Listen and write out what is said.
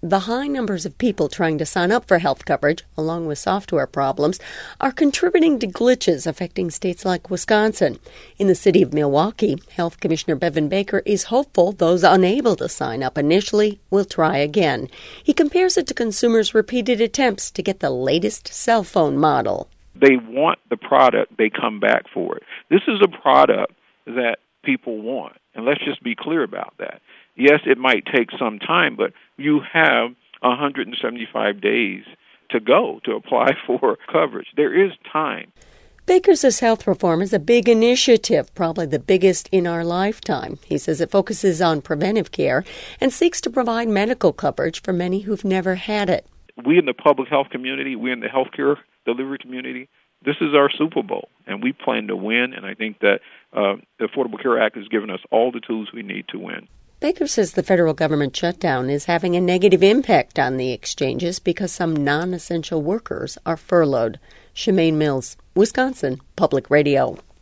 The high numbers of people trying to sign up for health coverage, along with software problems, are contributing to glitches affecting states like Wisconsin. In the city of Milwaukee, Health Commissioner Bevan Baker is hopeful those unable to sign up initially will try again. He compares it to consumers' repeated attempts to get the latest cell phone model. They want the product, they come back for it. This is a product that people want, and let's just be clear about that. Yes, it might take some time, but you have 175 days to go to apply for coverage. There is time. Baker says health reform is a big initiative, probably the biggest in our lifetime. He says it focuses on preventive care and seeks to provide medical coverage for many who've never had it. We in the public health community, we in the healthcare delivery community, this is our Super Bowl, and we plan to win, and I think that the Affordable Care Act has given us all the tools we need to win. Baker says the federal government shutdown is having a negative impact on the exchanges because some non-essential workers are furloughed. Shemaine Mills, Wisconsin Public Radio.